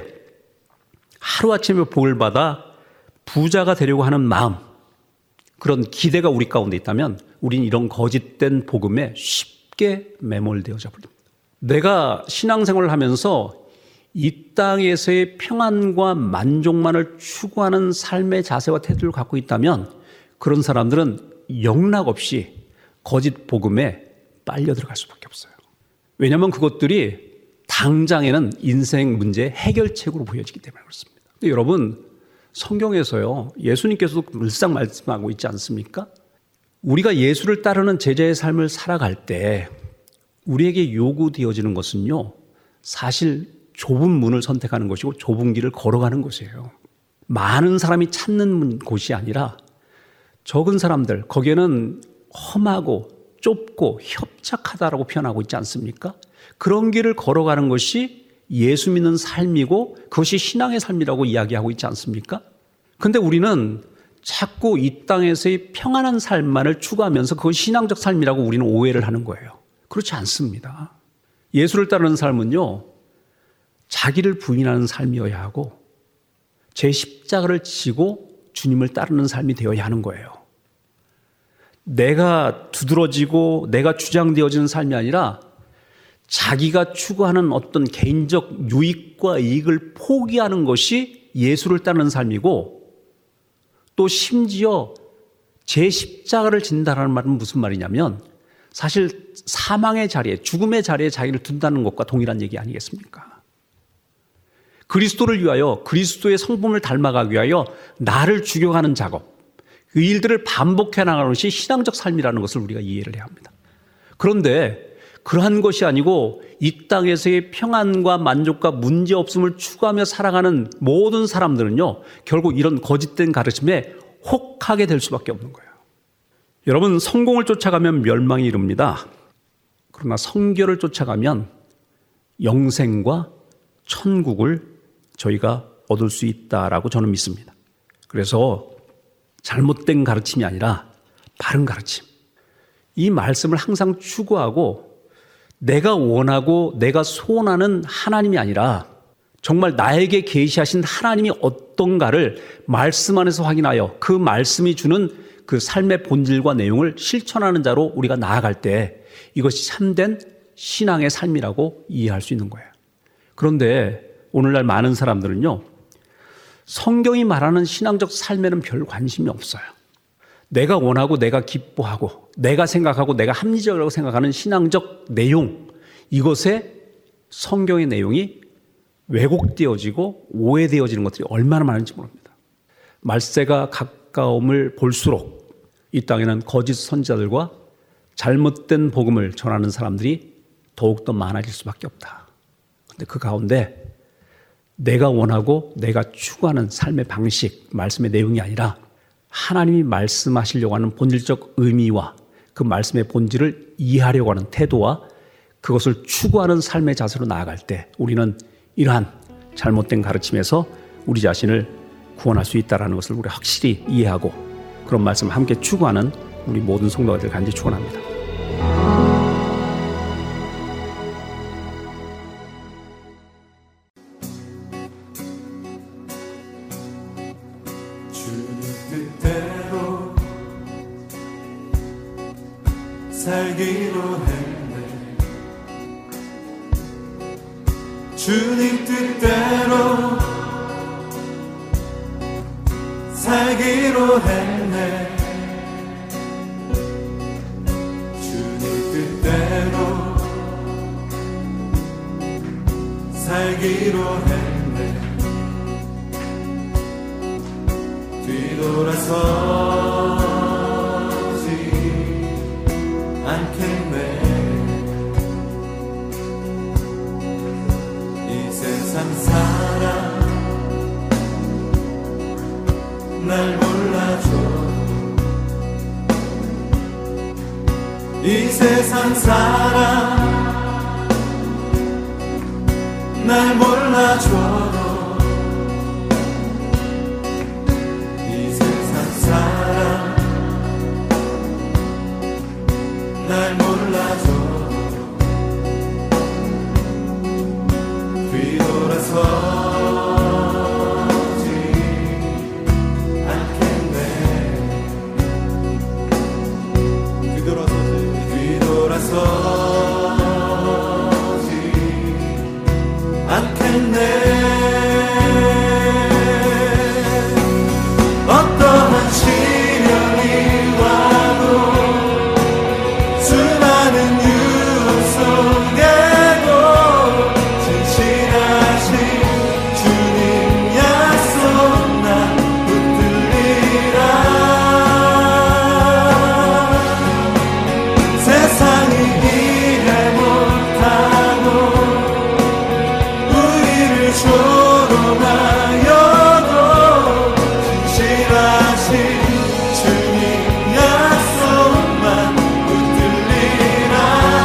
하루아침에 복을 받아 부자가 되려고 하는 마음, 그런 기대가 우리 가운데 있다면 우리는 이런 거짓된 복음에 쉽게 매몰되어져 버립니다. 내가 신앙생활을 하면서 이 땅에서의 평안과 만족만을 추구하는 삶의 자세와 태도를 갖고 있다면 그런 사람들은 영락없이 거짓 복음에 빨려 들어갈 수밖에 없어요. 왜냐하면 그것들이 당장에는 인생 문제의 해결책으로 보여지기 때문에 그렇습니다. 근데 여러분, 성경에서요, 예수님께서도 늘상 말씀하고 있지 않습니까? 우리가 예수를 따르는 제자의 삶을 살아갈 때 우리에게 요구되어지는 것은요, 사실 좁은 문을 선택하는 것이고 좁은 길을 걸어가는 것이에요. 많은 사람이 찾는 곳이 아니라 적은 사람들, 거기에는 험하고 좁고 협착하다라고 표현하고 있지 않습니까? 그런 길을 걸어가는 것이 예수 믿는 삶이고 그것이 신앙의 삶이라고 이야기하고 있지 않습니까? 그런데 우리는 자꾸 이 땅에서의 평안한 삶만을 추구하면서 그것이 신앙적 삶이라고 우리는 오해를 하는 거예요. 그렇지 않습니다. 예수를 따르는 삶은요, 자기를 부인하는 삶이어야 하고 제 십자가를 지고 주님을 따르는 삶이 되어야 하는 거예요. 내가 두드러지고 내가 주장되어지는 삶이 아니라 자기가 추구하는 어떤 개인적 유익과 이익을 포기하는 것이 예수를 따르는 삶이고, 또 심지어 제 십자가를 진다라는 말은 무슨 말이냐면 사실 사망의 자리에, 죽음의 자리에 자기를 둔다는 것과 동일한 얘기 아니겠습니까? 그리스도를 위하여, 그리스도의 성품을 닮아가기 위하여 나를 죽여가는 작업, 그 일들을 반복해 나가는 것이 신앙적 삶이라는 것을 우리가 이해를 해야 합니다. 그런데 그러한 것이 아니고 이 땅에서의 평안과 만족과 문제없음을 추구하며 살아가는 모든 사람들은요, 결국 이런 거짓된 가르침에 혹하게 될 수밖에 없는 거예요. 여러분, 성공을 쫓아가면 멸망이 이릅니다. 그러나 성결을 쫓아가면 영생과 천국을 저희가 얻을 수 있다라고 저는 믿습니다. 그래서 잘못된 가르침이 아니라 바른 가르침, 이 말씀을 항상 추구하고 내가 원하고 내가 소원하는 하나님이 아니라 정말 나에게 계시하신 하나님이 어떤가를 말씀 안에서 확인하여 그 말씀이 주는 그 삶의 본질과 내용을 실천하는 자로 우리가 나아갈 때 이것이 참된 신앙의 삶이라고 이해할 수 있는 거예요. 그런데 오늘날 많은 사람들은요, 성경이 말하는 신앙적 삶에는 별 관심이 없어요. 내가 원하고 내가 기뻐하고 내가 생각하고 내가 합리적이라고 생각하는 신앙적 내용, 이것에 성경의 내용이 왜곡되어지고 오해되어지는 것들이 얼마나 많은지 모릅니다. 말세가 가까움을 볼수록 이 땅에는 거짓 선지자들과 잘못된 복음을 전하는 사람들이 더욱더 많아질 수밖에 없다. 그런데 그 가운데 내가 원하고 내가 추구하는 삶의 방식, 말씀의 내용이 아니라 하나님이 말씀하시려고 하는 본질적 의미와 그 말씀의 본질을 이해하려고 하는 태도와 그것을 추구하는 삶의 자세로 나아갈 때 우리는 이러한 잘못된 가르침에서 우리 자신을 구원할 수 있다는 것을 우리 확실히 이해하고 그런 말씀을 함께 추구하는 우리 모든 성도들 간절히 축원합니다. 살기로 했네. 주님 뜻대로 살기로 했네. 주님 뜻대로 살기로 했네. 뒤돌아서지 않겠네. 이 세상 사람 날 몰라줘. 이 세상 사람 날 몰라줘도 이 세상 사람 날 몰라줘도 뒤돌아서 어떠한 시련이 와도 수많은 유혹 속에도 진실하신 주님 약속 난 붙들리라. 세상이 이해 못하고 조롱하여도 진실하신 주님 약속만 붙들리라.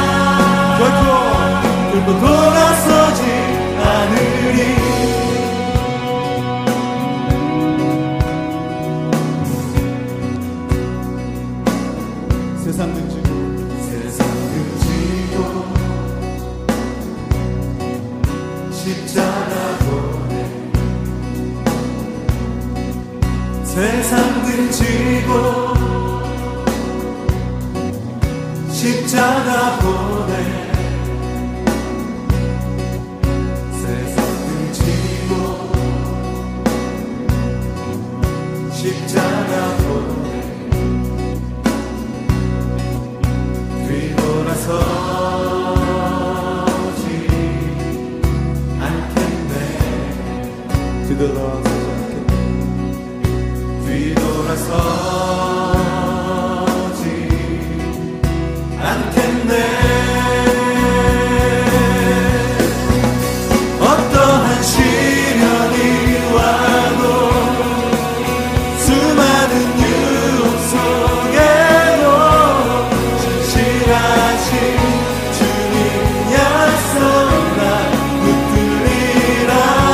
결코 결코 돌아서지 않으리. 세상 등지고 세상 등지고 십자가 세상 등지고 십자가 보내. 세상 등지고 십자가 보내. 뒤돌아서지 않겠네. 뒤돌아서 뒤돌아서지 않겠네. 어떠한 시련이 와도 수많은 유혹 속에도 진실하신 주님 약속 난 붙들리라.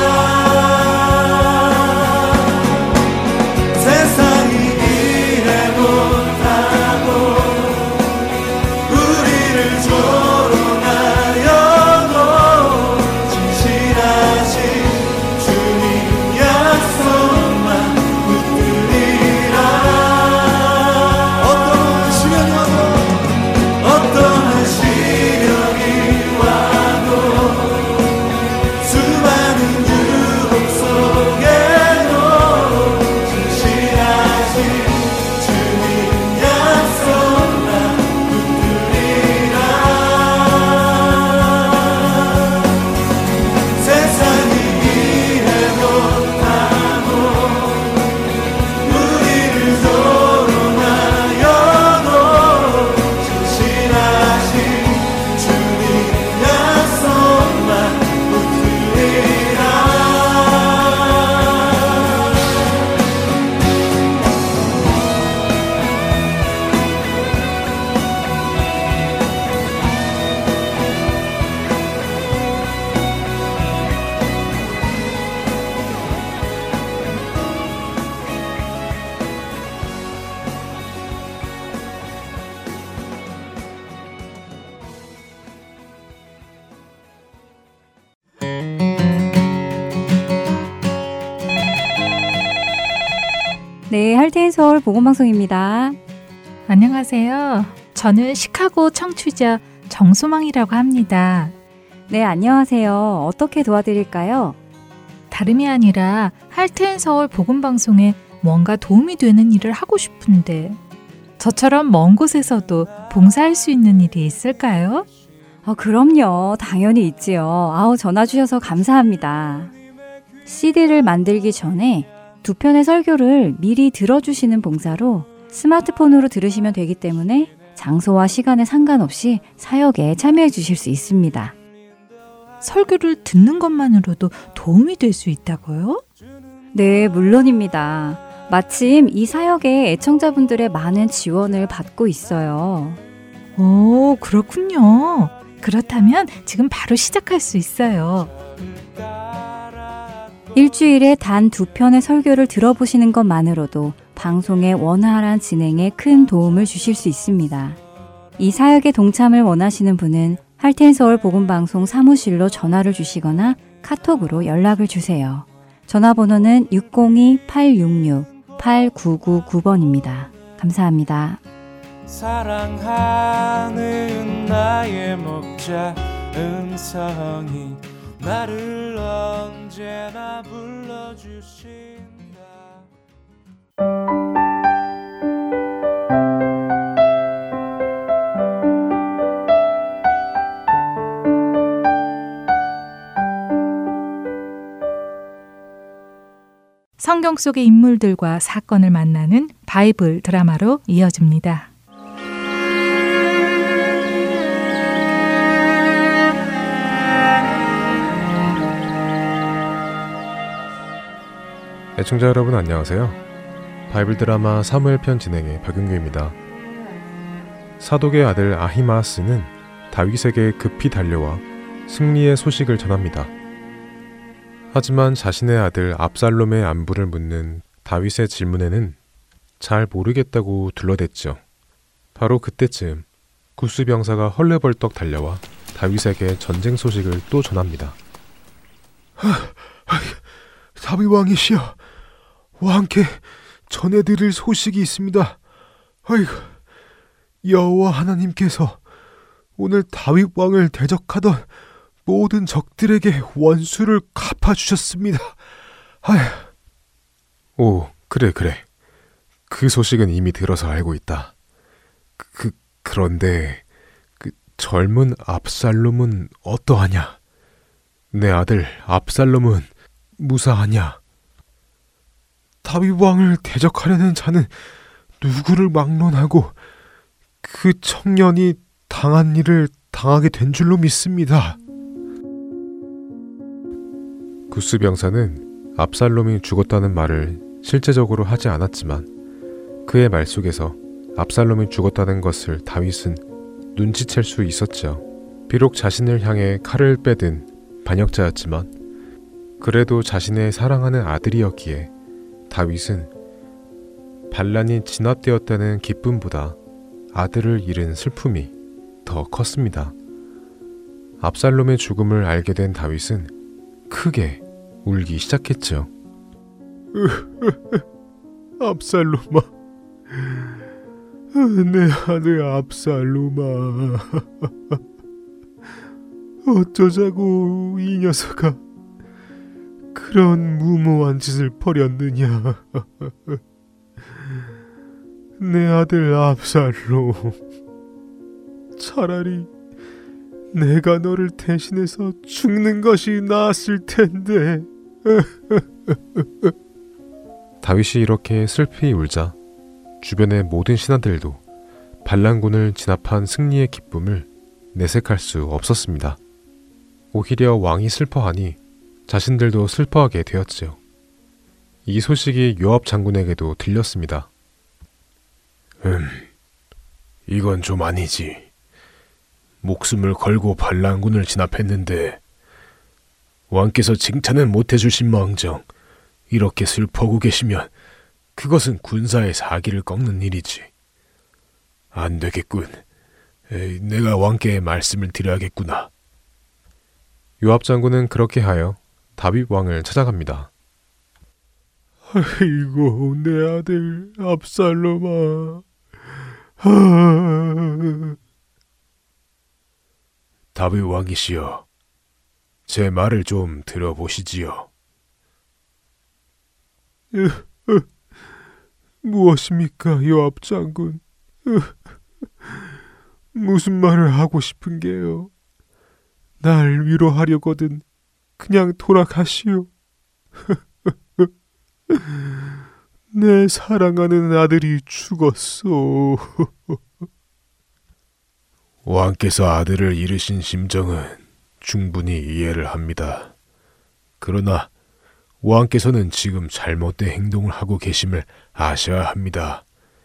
네, 할텐서울 복음방송입니다. 안녕하세요. 저는 시카고 청취자 정소망이라고 합니다. 네, 안녕하세요. 어떻게 도와드릴까요? 다름이 아니라 할트앤서울 복음방송에 뭔가 도움이 되는 일을 하고 싶은데 저처럼 먼 곳에서도 봉사할 수 있는 일이 있을까요? 어, 그럼요. 당연히 있지요. 아우, 전화 주셔서 감사합니다. 씨디를 만들기 전에 두 편의 설교를 미리 들어주시는 봉사로 스마트폰으로 들으시면 되기 때문에 장소와 시간에 상관없이 사역에 참여해 주실 수 있습니다. 설교를 듣는 것만으로도 도움이 될 수 있다고요? 네, 물론입니다. 마침 이 사역에 애청자분들의 많은 지원을 받고 있어요. 오, 그렇군요. 그렇다면 지금 바로 시작할 수 있어요. 일주일에 단 두 편의 설교를 들어보시는 것만으로도 방송의 원활한 진행에 큰 도움을 주실 수 있습니다. 이 사역에 동참을 원하시는 분은 할텐서울 복음방송 사무실로 전화를 주시거나 카톡으로 연락을 주세요. 전화번호는 육공이 팔육육 팔구구구 번입니다. 감사합니다. 사랑하는 나의 목자 음성이 나를 언제나 불러주신다. 성경 속의 인물들과 사건을 만나는 바이블 드라마로 이어집니다. 애청자 여러분 안녕하세요. 바이블 드라마 사무엘 편 진행의 박윤규입니다. 사독의 아들 아히마아스는 다윗에게 급히 달려와 승리의 소식을 전합니다. 하지만 자신의 아들 압살롬의 안부를 묻는 다윗의 질문에는 잘 모르겠다고 둘러댔죠. 바로 그때쯤 구스 병사가 헐레벌떡 달려와 다윗에게 전쟁 소식을 또 전합니다. 하, 하, 다윗 왕이시여, 왕께 전해드릴 소식이 있습니다. 아이고, 여호와 하나님께서 오늘 다윗 왕을 대적하던 모든 적들에게 원수를 갚아주셨습니다. 아휴. 오, 그래 그래. 그 소식은 이미 들어서 알고 있다. 그, 그런데 그 젊은 압살롬은 어떠하냐? 내 아들 압살롬은 무사하냐? 다윗 왕을 대적하려는 자는 누구를 막론하고 그 청년이 당한 일을 당하게 된 줄로 믿습니다. 구스 병사는 압살롬이 죽었다는 말을 실제적으로 하지 않았지만 그의 말 속에서 압살롬이 죽었다는 것을 다윗은 눈치챌 수 있었죠. 비록 자신을 향해 칼을 빼든 반역자였지만 그래도 자신의 사랑하는 아들이었기에 다윗은 반란이 진압되었다는 기쁨보다 아들을 잃은 슬픔이 더 컸습니다. 압살롬의 죽음을 알게 된 다윗은 크게 울기 시작했죠. 압살롬아, 내 아들 압살롬아, 어쩌자고 이 녀석아 그런 무모한 짓을 벌였느냐. 내 아들 압살롬, 차라리 내가 너를 대신해서 죽는 것이 나았을 텐데. 다윗이 이렇게 슬피 울자 주변의 모든 신하들도 반란군을 진압한 승리의 기쁨을 내색할 수 없었습니다. 오히려 왕이 슬퍼하니 자신들도 슬퍼하게 되었지요. 이 소식이 요압 장군에게도 들렸습니다. 음, 이건 좀 아니지. 목숨을 걸고 반란군을 진압했는데 왕께서 칭찬은 못해주신 망정 이렇게 슬퍼하고 계시면 그것은 군사의 사기를 꺾는 일이지. 안 되겠군. 에이, 내가 왕께 말씀을 드려야겠구나. 요압 장군은 그렇게 하여 다윗 왕을 찾아갑니다. 아이고, 내 아들 압살롬아, 다윗 왕이시여, 제 말을 좀 들어보시지요. 무엇입니까, 요압 장군? 무슨 말을 하고 싶은 게요? 날 위로하려거든 그냥 돌아가시오. 내 사랑하는 아들이 죽었소. 왕께서 아들을 잃으신 심정은 충분히 이해를 합니다. 그러나 왕께서는 지금 잘못된 행동을 하고 계심을 아셔야 합니다.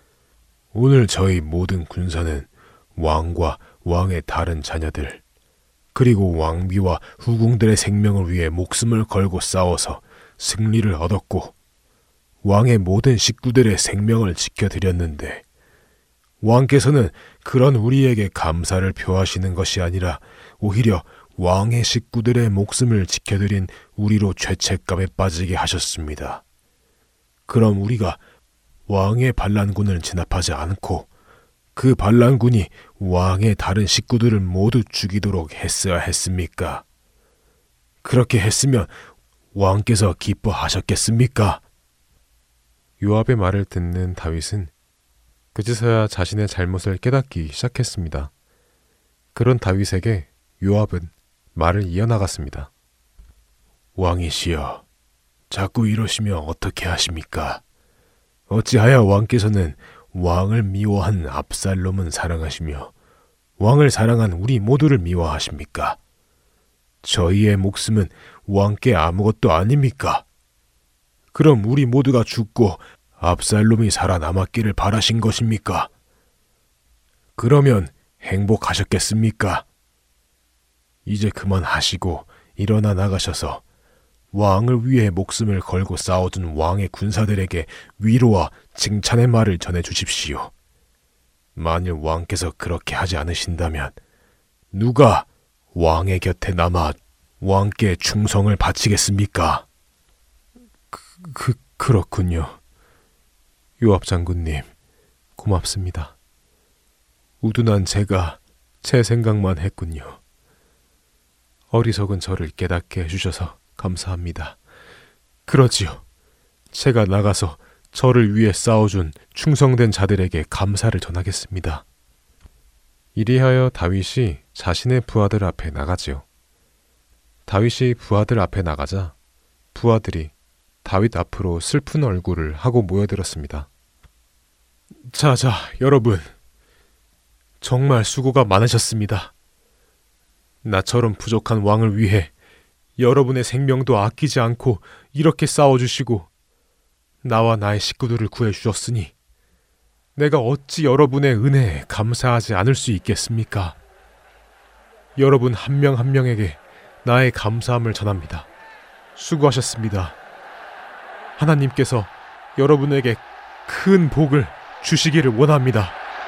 오늘 저희 모든 군사는 왕과 왕의 다른 자녀들, 그리고 왕비와 후궁들의 생명을 위해 목숨을 걸고 싸워서 승리를 얻었고, 왕의 모든 식구들의 생명을 지켜드렸는데, 왕께서는 그런 우리에게 감사를 표하시는 것이 아니라 오히려 왕의 식구들의 목숨을 지켜드린 우리로 죄책감에 빠지게 하셨습니다. 그럼 우리가 왕의 반란군을 진압하지 않고 그 반란군이 왕의 다른 식구들을 모두 죽이도록 했어야 했습니까? 그렇게 했으면 왕께서 기뻐하셨겠습니까? 요압의 말을 듣는 다윗은 그제서야 자신의 잘못을 깨닫기 시작했습니다. 그런 다윗에게 요압은 말을 이어나갔습니다. 왕이시여, 자꾸 이러시면 어떻게 하십니까? 어찌하여 왕께서는 왕을 미워한 압살롬은 사랑하시며 왕을 사랑한 우리 모두를 미워하십니까? 저희의 목숨은 왕께 아무것도 아닙니까? 그럼 우리 모두가 죽고 압살롬이 살아남았기를 바라신 것입니까? 그러면 행복하셨겠습니까? 이제 그만하시고 일어나 나가셔서 왕을 위해 목숨을 걸고 싸워준 왕의 군사들에게 위로와 칭찬의 말을 전해주십시오. 만일 왕께서 그렇게 하지 않으신다면 누가 왕의 곁에 남아 왕께 충성을 바치겠습니까? 그, 그, 그렇군요. 요압 장군님, 고맙습니다. 우둔한 제가 제 생각만 했군요. 어리석은 저를 깨닫게 해주셔서 감사합니다. 그러지요. 제가 나가서 저를 위해 싸워준 충성된 자들에게 감사를 전하겠습니다. 이리하여 다윗이 자신의 부하들 앞에 나가지요. 다윗이 부하들 앞에 나가자 부하들이 다윗 앞으로 슬픈 얼굴을 하고 모여들었습니다. 자자, 여러분. 정말 수고가 많으셨습니다. 나처럼 부족한 왕을 위해 여러분의 생명도 아끼지 않고 이렇게 싸워주시고 나와 나의 식구들을 구해주셨으니 내가 어찌 여러분의 은혜에 감사하지 않을 수 있겠습니까? 여러분 한 명 한 명에게 나의 감사함을 전합니다. 수고하셨습니다. 하나님께서 여러분에게 큰 복을 주시기를 원합니다.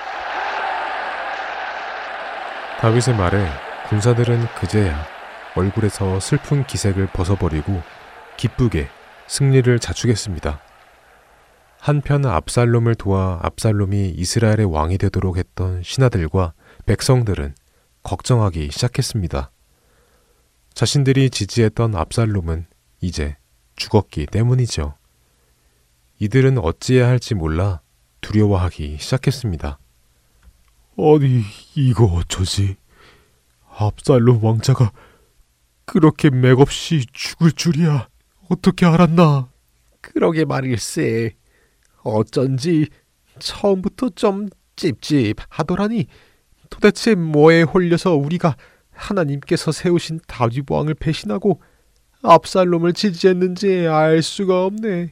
다윗의 말에 군사들은 그제야 얼굴에서 슬픈 기색을 벗어버리고 기쁘게 승리를 자축했습니다. 한편 압살롬을 도와 압살롬이 이스라엘의 왕이 되도록 했던 신하들과 백성들은 걱정하기 시작했습니다. 자신들이 지지했던 압살롬은 이제 죽었기 때문이죠. 이들은 어찌해야 할지 몰라 두려워하기 시작했습니다. 아니, 이거 어쩌지? 압살롬 왕자가 그렇게 맥없이 죽을 줄이야 어떻게 알았나? 그러게 말일세. 어쩐지 처음부터 좀 찝찝하더라니. 도대체 뭐에 홀려서 우리가 하나님께서 세우신 다윗 왕을 배신하고 압살롬을 지지했는지 알 수가 없네.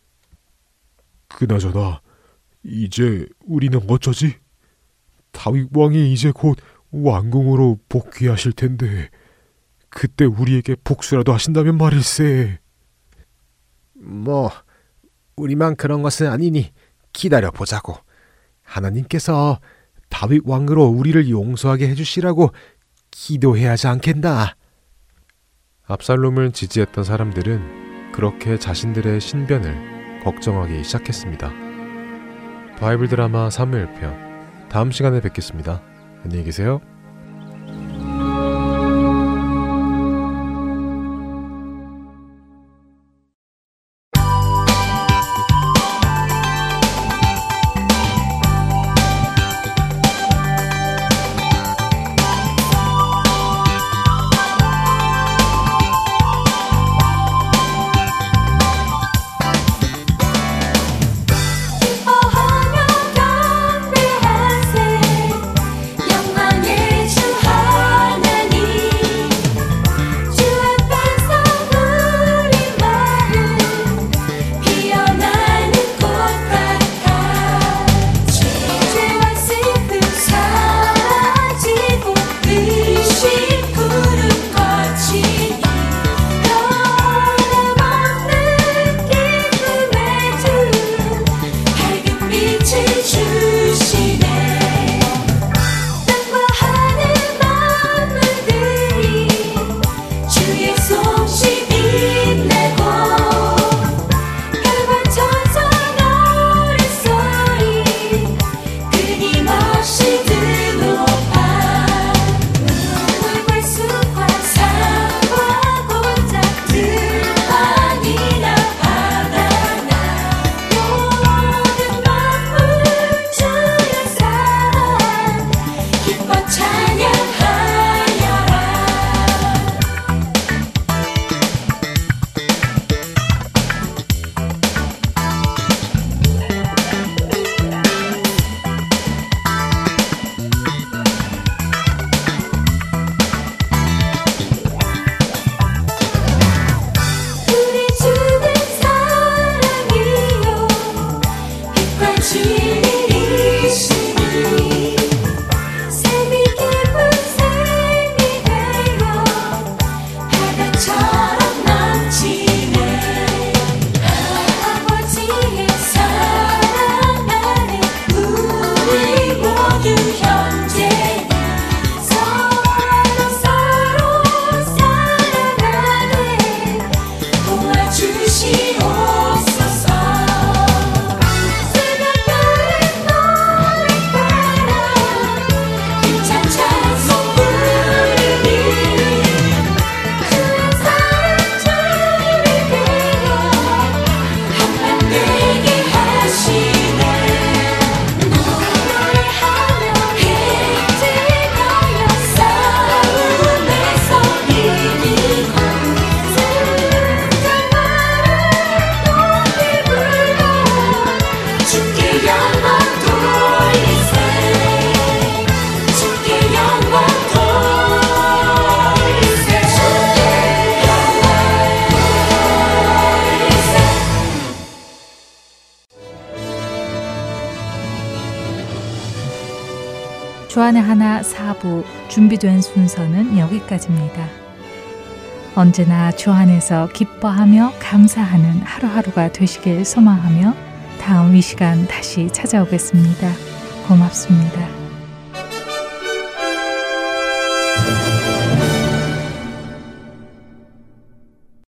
그나저나 이제 우리는 어쩌지? 다윗 왕이 이제 곧 왕궁으로 복귀하실 텐데 그때 우리에게 복수라도 하신다면 말일세. 뭐 우리만 그런 것은 아니니 기다려보자고. 하나님께서 다윗 왕으로 우리를 용서하게 해주시라고 기도해야 하지 않겠나. 압살롬을 지지했던 사람들은 그렇게 자신들의 신변을 걱정하기 시작했습니다. 바이블 드라마 사무엘편 다음 시간에 뵙겠습니다. 안녕히 계세요. 주안의 하나 사 부 준비된 순서는 여기까지입니다. 언제나 주 안에서 기뻐하며 감사하는 하루하루가 되시길 소망하며 다음 이 시간 다시 찾아오겠습니다. 고맙습니다.